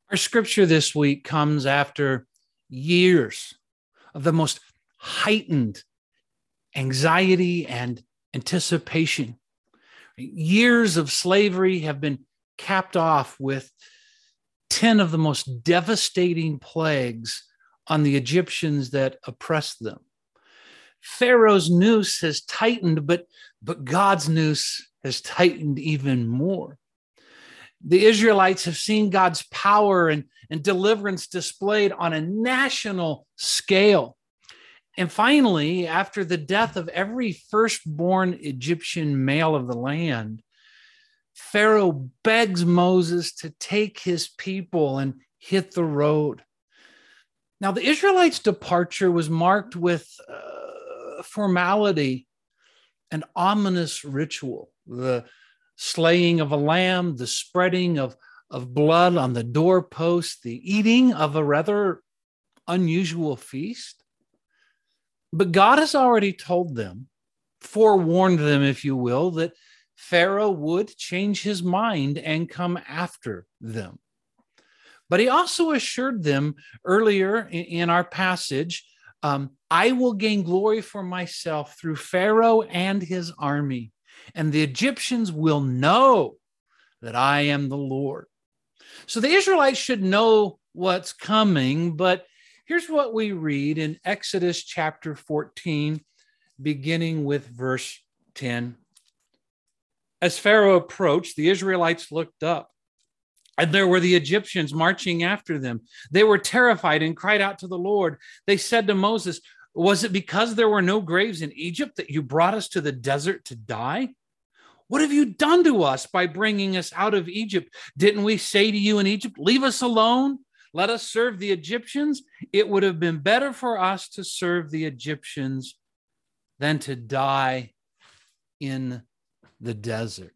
Our scripture this week comes after years of the most heightened anxiety and anticipation. Years of slavery have been capped off with 10 of the most devastating plagues on the Egyptians that oppressed them. Pharaoh's noose has tightened, but God's noose has tightened even more. The Israelites have seen God's power and deliverance displayed on a national scale. And finally, after the death of every firstborn Egyptian male of the land, Pharaoh begs Moses to take his people and hit the road. Now, the Israelites' departure was marked with formality and ominous ritual. The slaying of a lamb, the spreading of blood on the doorpost, the eating of a rather unusual feast. But God has already told them, forewarned them, if you will, that Pharaoh would change his mind and come after them. But he also assured them earlier in our passage, I will gain glory for myself through Pharaoh and his army, and the Egyptians will know that I am the Lord. So the Israelites should know what's coming, but here's what we read in Exodus chapter 14, beginning with verse 10. As Pharaoh approached, the Israelites looked up, and there were the Egyptians marching after them. They were terrified and cried out to the Lord. They said to Moses, was it because there were no graves in Egypt that you brought us to the desert to die? What have you done to us by bringing us out of Egypt? Didn't we say to you in Egypt, leave us alone? Let us serve the Egyptians. It would have been better for us to serve the Egyptians than to die in the desert.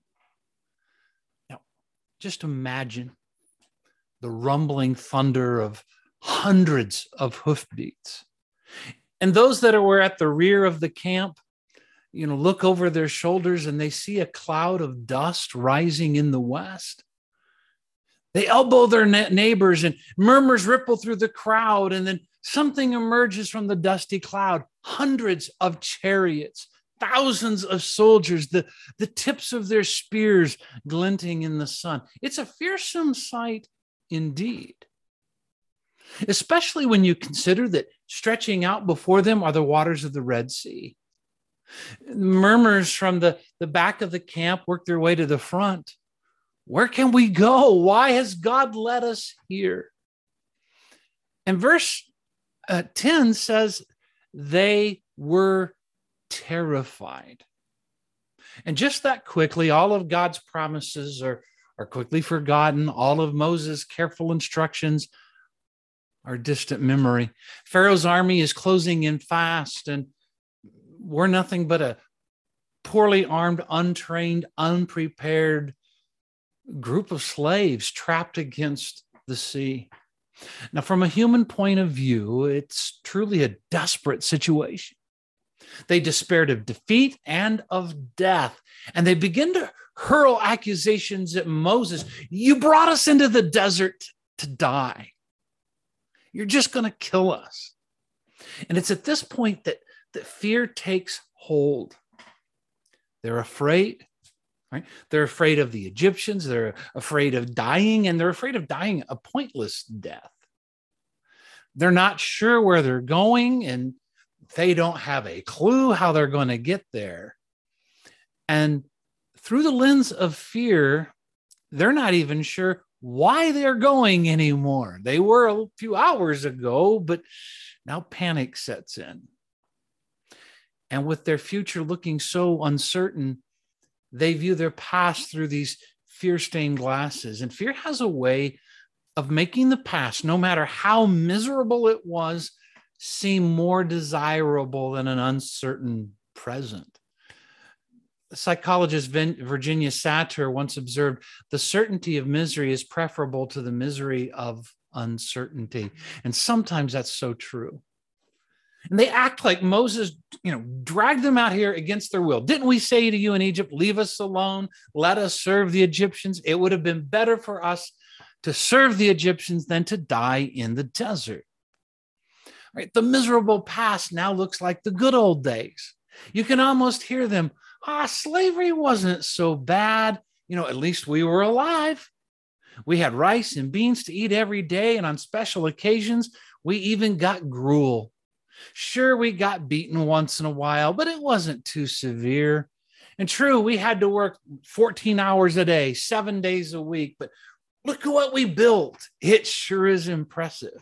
Now, just imagine the rumbling thunder of hundreds of hoofbeats. And those that were at the rear of the camp, look over their shoulders and they see a cloud of dust rising in the west. They elbow their neighbors and murmurs ripple through the crowd. And then something emerges from the dusty cloud. Hundreds of chariots, thousands of soldiers, the tips of their spears glinting in the sun. It's a fearsome sight indeed, especially when you consider that stretching out before them are the waters of the Red Sea. Murmurs from the back of the camp work their way to the front. Where can we go? Why has God led us here? And verse 10 says they were terrified. And just that quickly, all of God's promises are quickly forgotten. All of Moses' careful instructions are distant memory. Pharaoh's army is closing in fast, and we're nothing but a poorly armed, untrained, unprepared group of slaves trapped against the sea. Now, from a human point of view, it's truly a desperate situation. They despaired of defeat and of death, and they begin to hurl accusations at Moses. You brought us into the desert to die. You're just going to kill us. And it's at this point that fear takes hold. They're afraid. Right? They're afraid of the Egyptians. They're afraid of dying, and they're afraid of dying a pointless death. They're not sure where they're going, and they don't have a clue how they're going to get there. And through the lens of fear, they're not even sure why they're going anymore. They were a few hours ago, but now panic sets in. And with their future looking so uncertain, they view their past through these fear-stained glasses. And fear has a way of making the past, no matter how miserable it was, seem more desirable than an uncertain present. Psychologist Virginia Satir once observed, the certainty of misery is preferable to the misery of uncertainty. And sometimes that's so true. And they act like Moses, dragged them out here against their will. Didn't we say to you in Egypt, leave us alone, let us serve the Egyptians? It would have been better for us to serve the Egyptians than to die in the desert. Right? The miserable past now looks like the good old days. You can almost hear them. Slavery wasn't so bad. At least we were alive. We had rice and beans to eat every day, and on special occasions, we even got gruel. Sure, we got beaten once in a while, but it wasn't too severe. And true, we had to work 14 hours a day, 7 days a week, but look at what we built. It sure is impressive.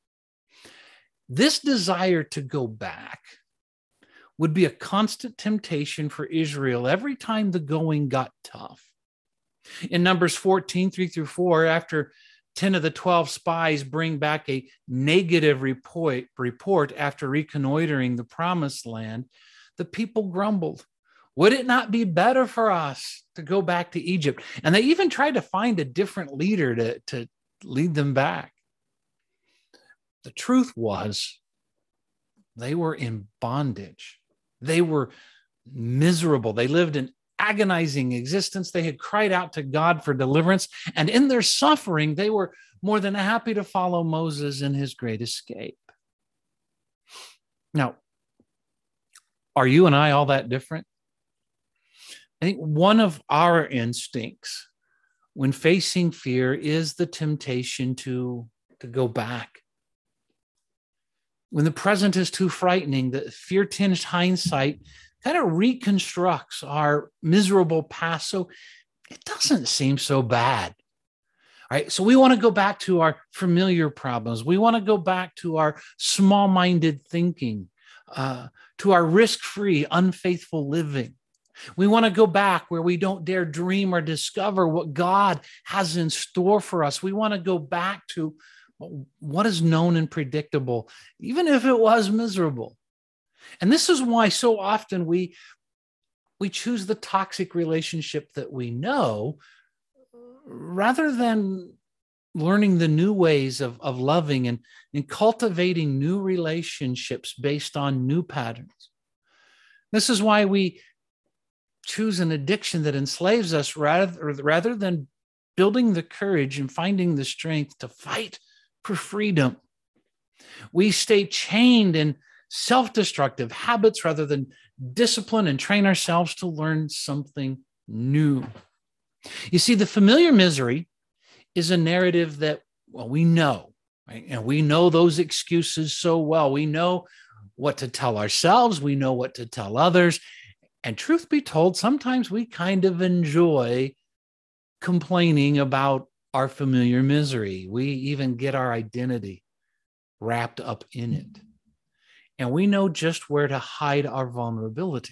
This desire to go back would be a constant temptation for Israel every time the going got tough. In Numbers 14, 3-4, after 10 of the 12 spies bring back a negative report after reconnoitering the promised land, the people grumbled. Would it not be better for us to go back to Egypt? And they even tried to find a different leader to lead them back. The truth was, they were in bondage. They were miserable. They lived an agonizing existence. They had cried out to God for deliverance. And in their suffering, they were more than happy to follow Moses in his great escape. Now, are you and I all that different? I think one of our instincts when facing fear is the temptation to go back. When the present is too frightening, the fear-tinged hindsight kind of reconstructs our miserable past, so it doesn't seem so bad. Right? So we want to go back to our familiar problems. We want to go back to our small-minded thinking, to our risk-free, unfaithful living. We want to go back where we don't dare dream or discover what God has in store for us. We want to go back to what is known and predictable, even if it was miserable. And this is why so often we choose the toxic relationship that we know rather than learning the new ways of loving and cultivating new relationships based on new patterns. This is why we choose an addiction that enslaves us rather than building the courage and finding the strength to fight for freedom. We stay chained in self-destructive habits rather than discipline and train ourselves to learn something new. You see, the familiar misery is a narrative that, we know, right? And we know those excuses so well. We know what to tell ourselves. We know what to tell others. And truth be told, sometimes we kind of enjoy complaining about our familiar misery. We even get our identity wrapped up in it. And we know just where to hide our vulnerabilities.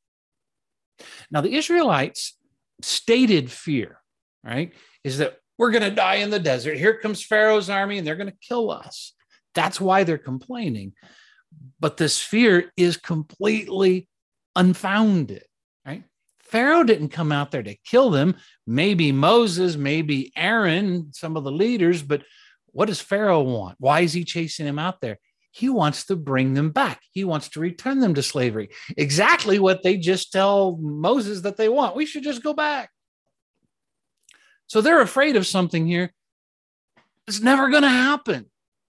Now, the Israelites' stated fear, right, is that we're going to die in the desert. Here comes Pharaoh's army and they're going to kill us. That's why they're complaining. But this fear is completely unfounded, right? Pharaoh didn't come out there to kill them. Maybe Moses, maybe Aaron, some of the leaders, but what does Pharaoh want? Why is he chasing him out there? He wants to bring them back. He wants to return them to slavery. Exactly what they just tell Moses that they want. We should just go back. So they're afraid of something here. It's never going to happen.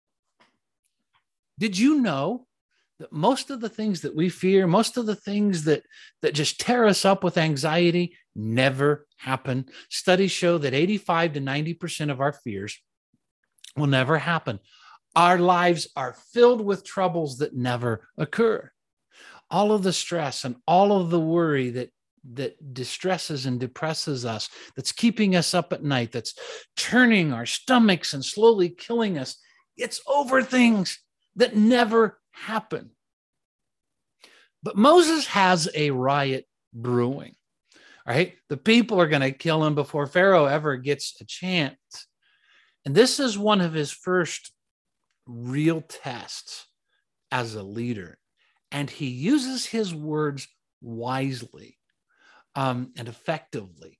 Did you know that most of the things that we fear, most of the things that just tear us up with anxiety never happen? Studies show that 85 to 90% of our fears will never happen. Our lives are filled with troubles that never occur. All of the stress and all of the worry that distresses and depresses us, that's keeping us up at night, that's turning our stomachs and slowly killing us, it's over things that never happen. But Moses has a riot brewing, right? The people are going to kill him before Pharaoh ever gets a chance. And this is one of his first real tests as a leader. And he uses his words wisely and effectively.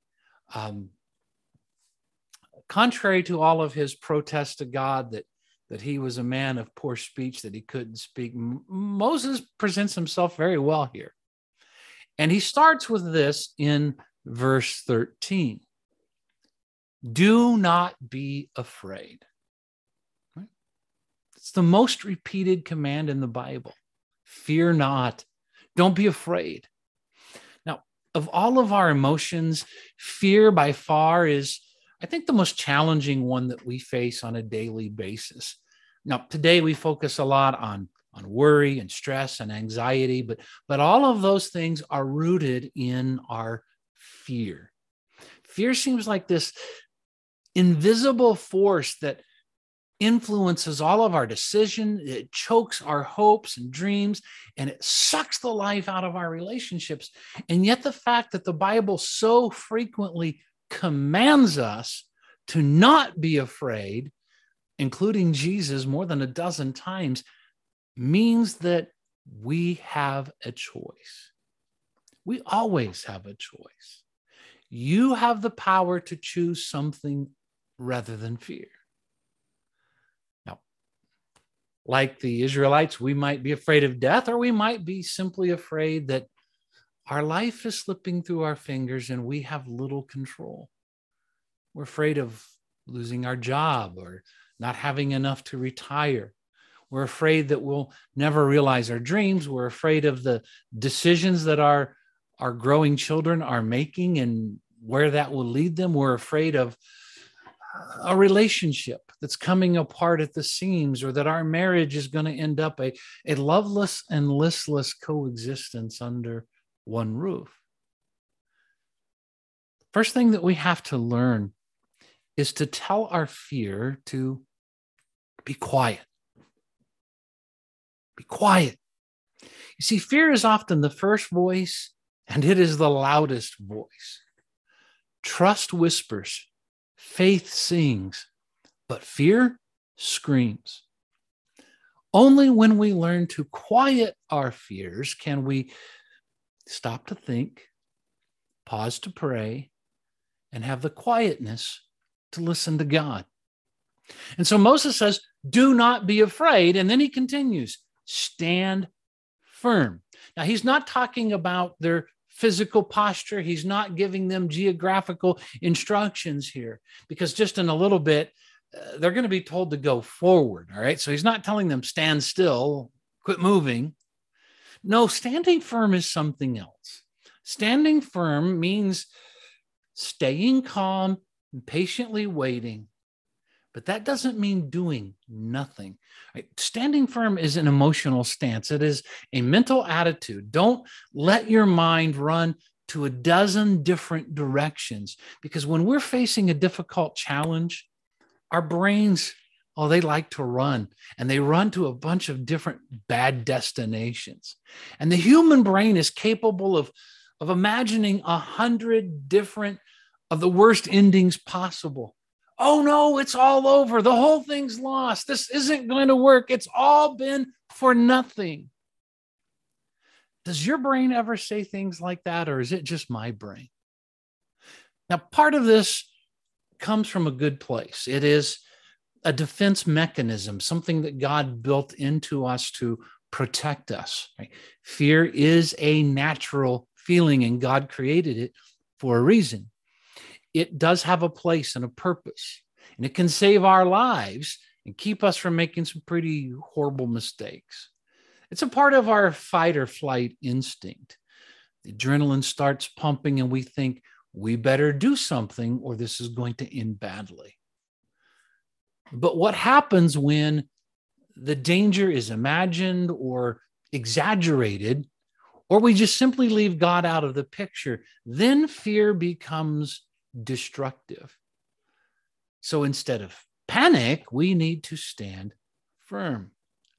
Contrary to all of his protests to God that he was a man of poor speech, that he couldn't speak, Moses presents himself very well here. And he starts with this in verse 13. Do not be afraid. Right? It's the most repeated command in the Bible. Fear not. Don't be afraid. Now, of all of our emotions, fear by far is, I think, the most challenging one that we face on a daily basis. Now, today we focus a lot on worry and stress and anxiety, but all of those things are rooted in our fear. Fear seems like this invisible force that influences all of our decisions. It chokes our hopes and dreams, and it sucks the life out of our relationships. And yet the fact that the Bible so frequently commands us to not be afraid, including Jesus more than a dozen times, means that we have a choice. We always have a choice. You have the power to choose something rather than fear. Now, like the Israelites, we might be afraid of death, or we might be simply afraid that our life is slipping through our fingers and we have little control. We're afraid of losing our job or not having enough to retire. We're afraid that we'll never realize our dreams. We're afraid of the decisions that our growing children are making and where that will lead them. We're afraid of a relationship that's coming apart at the seams, or that our marriage is going to end up a loveless and listless coexistence under one roof. First thing that we have to learn is to tell our fear to be quiet. Be quiet. You see, fear is often the first voice, and it is the loudest voice. Trust whispers, faith sings, but fear screams. Only when we learn to quiet our fears can we stop to think, pause to pray, and have the quietness to listen to God. And so Moses says, do not be afraid. And then he continues, stand firm. Now, he's not talking about their physical posture. He's not giving them geographical instructions here, because just in a little bit, they're going to be told to go forward. All right. So he's not telling them stand still, quit moving. No, standing firm is something else. Standing firm means staying calm and patiently waiting. But that doesn't mean doing nothing. Right? Standing firm is an emotional stance. It is a mental attitude. Don't let your mind run to a dozen different directions, because when we're facing a difficult challenge, our brains, they like to run, and they run to a bunch of different bad destinations. And the human brain is capable of imagining 100 different of the worst endings possible. Oh no, it's all over. The whole thing's lost. This isn't going to work. It's all been for nothing. Does your brain ever say things like that, or is it just my brain? Now, part of this comes from a good place. It is a defense mechanism, something that God built into us to protect us. Right? Fear is a natural feeling, and God created it for a reason. It does have a place and a purpose, and it can save our lives and keep us from making some pretty horrible mistakes. It's a part of our fight or flight instinct. The adrenaline starts pumping, and we think we better do something or this is going to end badly. But what happens when the danger is imagined or exaggerated, or we just simply leave God out of the picture? Then fear becomes destructive. So instead of panic, we need to stand firm.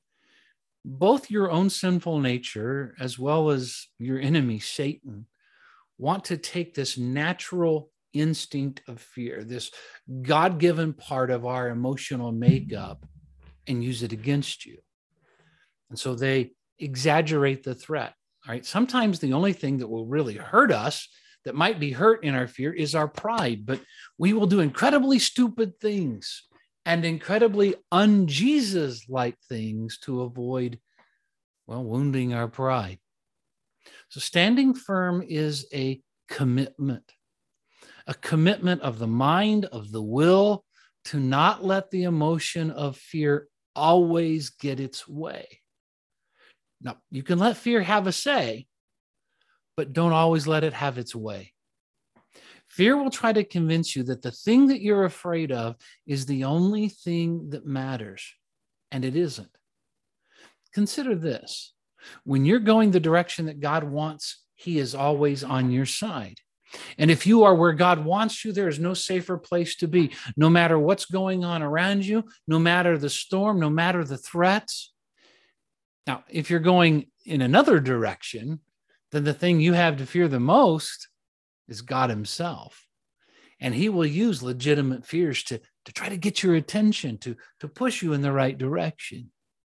Both your own sinful nature as well as your enemy, Satan, want to take this natural instinct of fear, this God-given part of our emotional makeup, and use it against you. And so they exaggerate the threat. All right. Sometimes the only thing that will really hurt us, that might be hurt in our fear, is our pride. But we will do incredibly stupid things and incredibly un-Jesus-like things to avoid, wounding our pride. So standing firm is a commitment. a commitment of the mind, of the will, to not let the emotion of fear always get its way. Now, you can let fear have a say, but don't always let it have its way. Fear will try to convince you that the thing that you're afraid of is the only thing that matters, and it isn't. Consider this. When you're going the direction that God wants, He is always on your side. And if you are where God wants you, there is no safer place to be. No matter what's going on around you, no matter the storm, no matter the threats. Now, if you're going in another direction, then the thing you have to fear the most is God Himself. And He will use legitimate fears to try to get your attention, to push you in the right direction.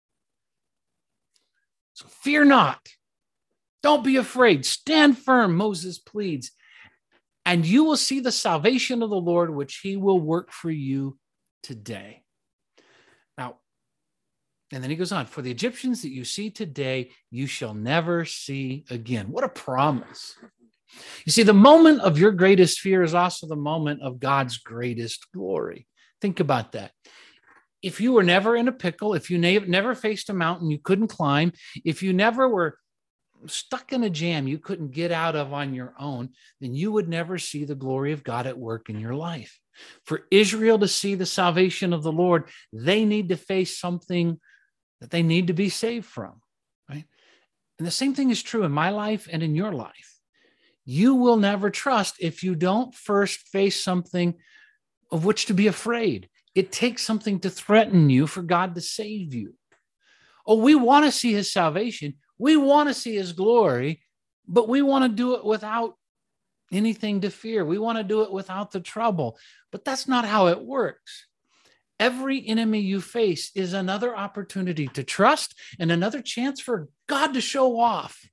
So fear not. Don't be afraid. Stand firm, Moses pleads, and you will see the salvation of the Lord, which He will work for you today. Now, and then he goes on, for the Egyptians that you see today, you shall never see again. What a promise. You see, the moment of your greatest fear is also the moment of God's greatest glory. Think about that. If you were never in a pickle, if you never faced a mountain you couldn't climb, if you never were stuck in a jam you couldn't get out of on your own, then you would never see the glory of God at work in your life. For Israel to see the salvation of the Lord, they need to face something that they need to be saved from, right? And the same thing is true in my life and in your life. You will never trust if you don't first face something of which to be afraid. It takes something to threaten you for God to save you. Oh, we want to see His salvation. We want to see His glory, but we want to do it without anything to fear. We want to do it without the trouble, but that's not how it works. Every enemy you face is another opportunity to trust and another chance for God to show off.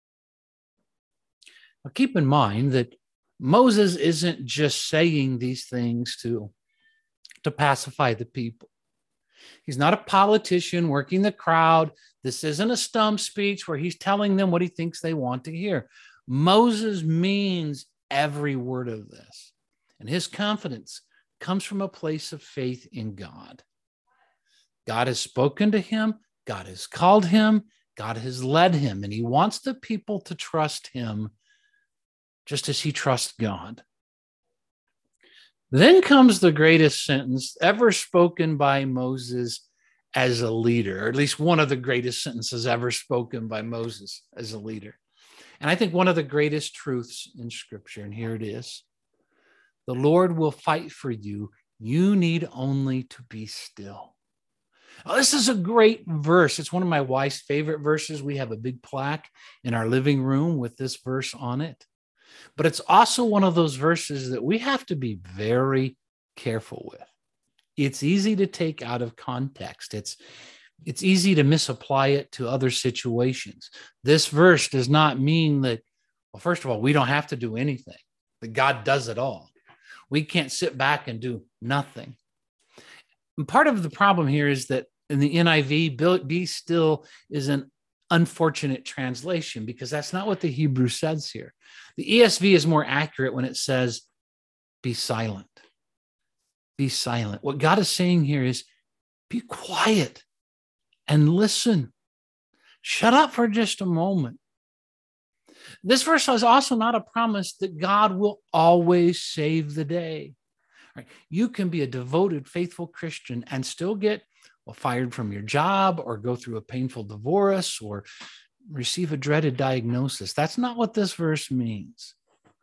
Now, keep in mind that Moses isn't just saying these things to pacify the people. He's not a politician working the crowd. This isn't a stump speech where he's telling them what he thinks they want to hear. Moses means every word of this, and his confidence comes from a place of faith in God. God has spoken to him. God has called him. God has led him, and he wants the people to trust him just as he trusts God. Then comes the greatest sentence ever spoken by Moses as a leader, or at least one of the greatest sentences ever spoken by Moses as a leader. And I think one of the greatest truths in Scripture, and here it is: the Lord will fight for you. You need only to be still. Now, this is a great verse. It's one of my wife's favorite verses. We have a big plaque in our living room with this verse on it. But it's also one of those verses that we have to be very careful with. It's easy to take out of context. It's easy to misapply it to other situations. This verse does not mean that, well, first of all, we don't have to do anything, that God does it all. We can't sit back and do nothing. And part of the problem here is that in the NIV, be still is an unfortunate translation, because that's not what the Hebrew says here. The ESV is more accurate when it says, be silent. Be silent. What God is saying here is, be quiet and listen. Shut up for just a moment. This verse is also not a promise that God will always save the day. Right? You can be a devoted, faithful Christian and still get fired from your job, or go through a painful divorce, or receive a dreaded diagnosis. That's not what this verse means.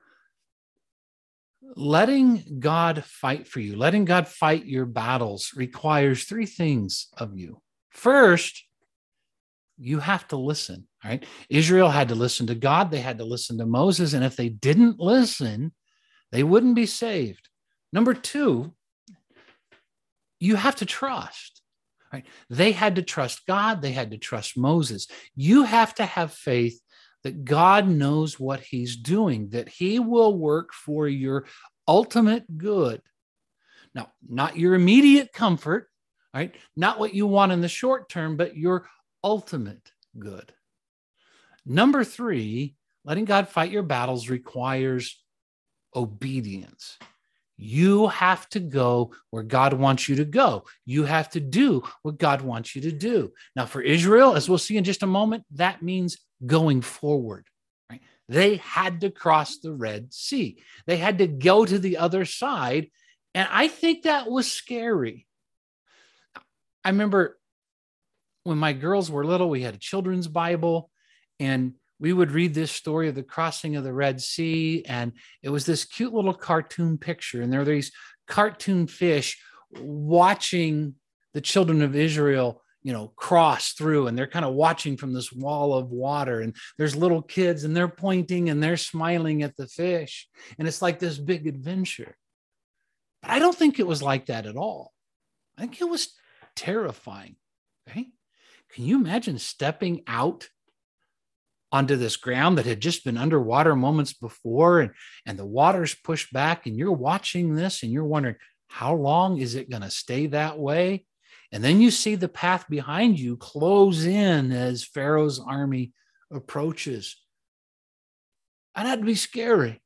Letting God fight for you, letting God fight your battles, requires three things of you. First, you have to listen, right? Israel had to listen to God. They had to listen to Moses. And if they didn't listen, they wouldn't be saved. Number two, you have to trust. Right? They had to trust God. They had to trust Moses. You have to have faith that God knows what He's doing, that He will work for your ultimate good. Now, not your immediate comfort, right? Not what you want in the short term, but your ultimate good. Number three, letting God fight your battles requires obedience. You have to go where God wants you to go. You have to do what God wants you to do. Now, for Israel, as we'll see in just a moment, that means going forward. Right? They had to cross the Red Sea. They had to go to the other side. And I think that was scary. I remember when my girls were little, we had a children's Bible, and we would read this story of the crossing of the Red Sea. And it was this cute little cartoon picture. And there were these cartoon fish watching the children of Israel, cross through. And they're kind of watching from this wall of water. And there's little kids and they're pointing and they're smiling at the fish. And it's like this big adventure. But I don't think it was like that at all. I think it was terrifying. Right? Can you imagine stepping out onto this ground that had just been underwater moments before, and the water's pushed back, and you're watching this and you're wondering, how long is it going to stay that way? And then you see the path behind you close in as Pharaoh's army approaches. And that'd be scary.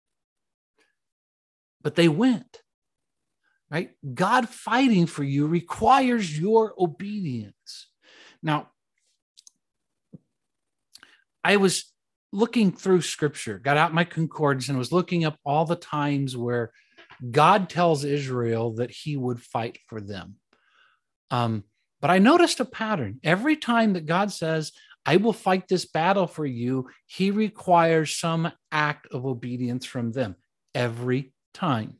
But they went, right? God fighting for you requires your obedience. Now, I was looking through scripture, got out my concordance and was looking up all the times where God tells Israel that he would fight for them. But I noticed a pattern. Every time that God says, I will fight this battle for you, he requires some act of obedience from them every time.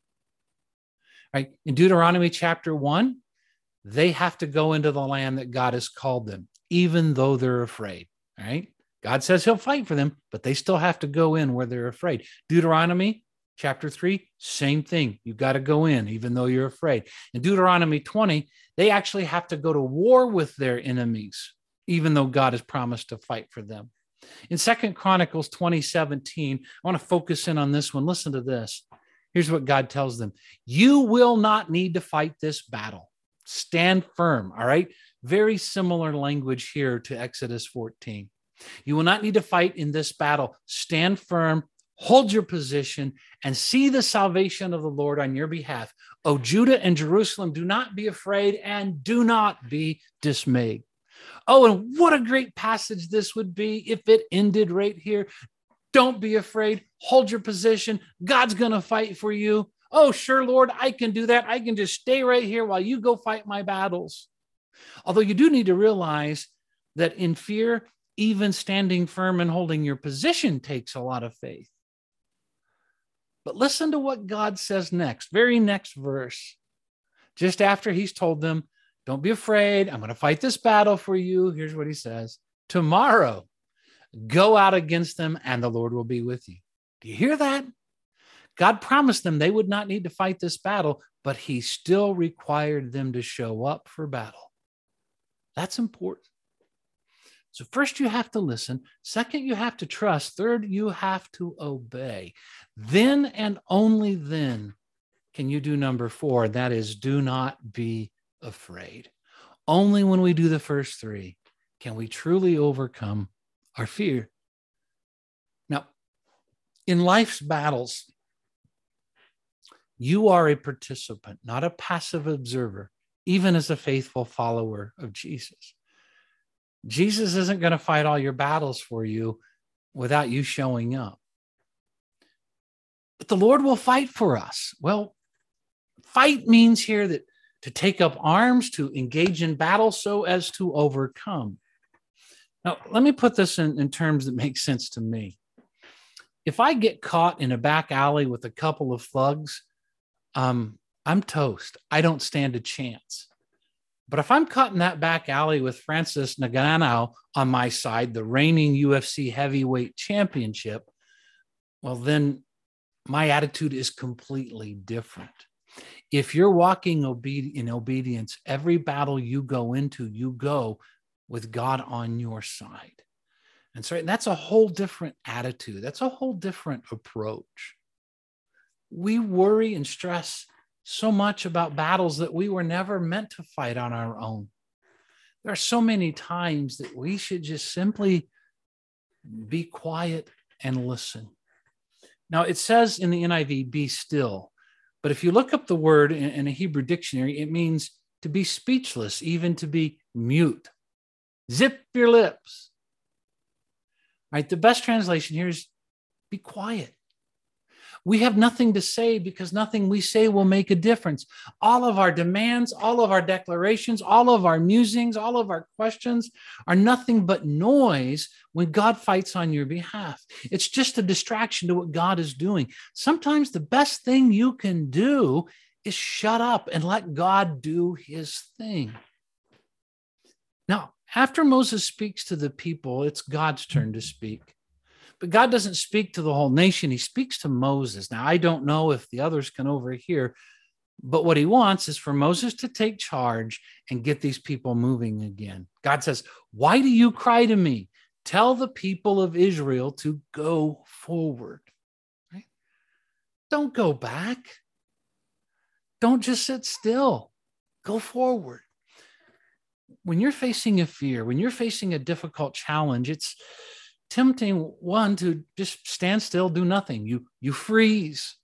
Right? In Deuteronomy chapter 1, they have to go into the land that God has called them, even though they're afraid. Right? God says he'll fight for them, but they still have to go in where they're afraid. Deuteronomy chapter 3, same thing. You've got to go in, even though you're afraid. In Deuteronomy 20, they actually have to go to war with their enemies, even though God has promised to fight for them. In 2 Chronicles 20:17, I want to focus in on this one. Listen to this. Here's what God tells them. You will not need to fight this battle. Stand firm, all right? Very similar language here to Exodus 14. You will not need to fight in this battle. Stand firm, hold your position, and see the salvation of the Lord on your behalf. O Judah and Jerusalem, do not be afraid and do not be dismayed. Oh, and what a great passage this would be if it ended right here. Don't be afraid. Hold your position. God's going to fight for you. Oh, sure, Lord, I can do that. I can just stay right here while you go fight my battles. Although you do need to realize that in fear, even standing firm and holding your position takes a lot of faith. But listen to what God says next, very next verse. Just after he's told them, don't be afraid. I'm going to fight this battle for you. Here's what he says. Tomorrow, go out against them and the Lord will be with you. Do you hear that? God promised them they would not need to fight this battle, but he still required them to show up for battle. That's important. So first, you have to listen. Second, you have to trust. Third, you have to obey. Then and only then can you do number 4. That is, do not be afraid. Only when we do the first 3 can we truly overcome our fear. Now, in life's battles, you are a participant, not a passive observer, even as a faithful follower of Jesus. Jesus isn't going to fight all your battles for you without you showing up. But the Lord will fight for us. Well, fight means here that to take up arms, to engage in battle so as to overcome. Now, let me put this in terms that make sense to me. If I get caught in a back alley with a couple of thugs, I'm toast. I don't stand a chance. But if I'm caught in that back alley with Francis Ngannou on my side, the reigning UFC heavyweight championship, well, then my attitude is completely different. If you're walking in obedience, every battle you go into, you go with God on your side. And so that's a whole different attitude. That's a whole different approach. We worry and stress so much about battles that we were never meant to fight on our own. There are so many times that we should just simply be quiet and listen. Now, it says in the NIV, be still. But if you look up the word in a Hebrew dictionary, it means to be speechless, even to be mute. Zip your lips. Right? The best translation here is be quiet. We have nothing to say because nothing we say will make a difference. All of our demands, all of our declarations, all of our musings, all of our questions are nothing but noise when God fights on your behalf. It's just a distraction to what God is doing. Sometimes the best thing you can do is shut up and let God do his thing. Now, after Moses speaks to the people, it's God's turn to speak. But God doesn't speak to the whole nation. He speaks to Moses. Now, I don't know if the others can overhear, but what he wants is for Moses to take charge and get these people moving again. God says, why do you cry to me? Tell the people of Israel to go forward. Right? Don't go back. Don't just sit still. Go forward. When you're facing a fear, when you're facing a difficult challenge, it's tempting, one, to just stand still, do nothing. You freeze.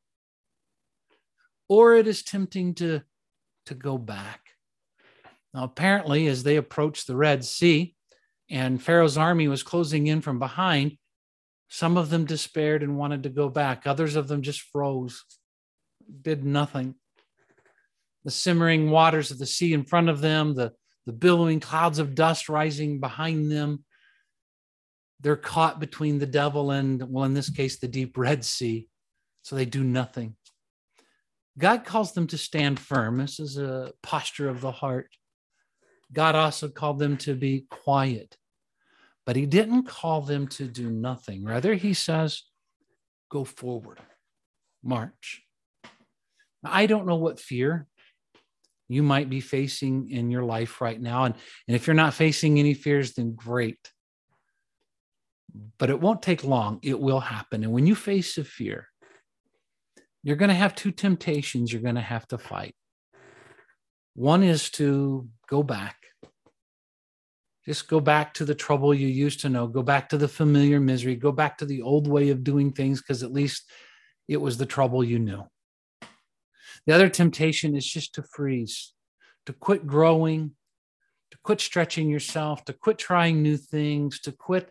Or it is tempting to go back. Now, apparently, as they approached the Red Sea and Pharaoh's army was closing in from behind, some of them despaired and wanted to go back. Others of them just froze, did nothing. The simmering waters of the sea in front of them, the billowing clouds of dust rising behind them. They're caught between the devil and, well, in this case, the deep Red Sea. So they do nothing. God calls them to stand firm. This is a posture of the heart. God also called them to be quiet. But he didn't call them to do nothing. Rather, he says, go forward, march. Now, I don't know what fear you might be facing in your life right now. And if you're not facing any fears, then great. But it won't take long. It will happen. And when you face a fear, you're going to have two temptations you're going to have to fight. One is to go back. Just go back to the trouble you used to know. Go back to the familiar misery. Go back to the old way of doing things because at least it was the trouble you knew. The other temptation is just to freeze, to quit growing, to quit stretching yourself, to quit trying new things, to quit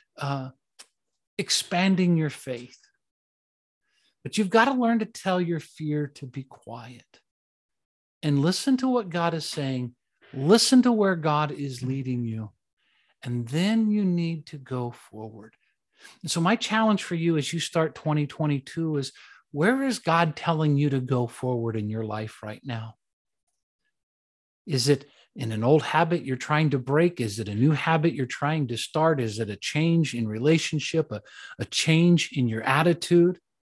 expanding your faith. But you've got to learn to tell your fear to be quiet and listen to what God is saying. Listen to where God is leading you. And then you need to go forward. And so my challenge for you as you start 2022 is, where is God telling you to go forward in your life right now? Is it in an old habit you're trying to break? Is it a new habit you're trying to start? Is it a change in relationship, a change in your attitude?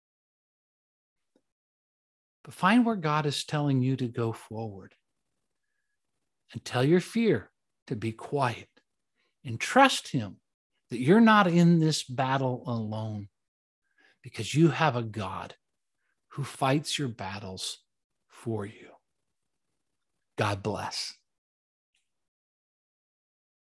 But find where God is telling you to go forward. And tell your fear to be quiet. And trust him that you're not in this battle alone, because you have a God who fights your battles for you. God bless.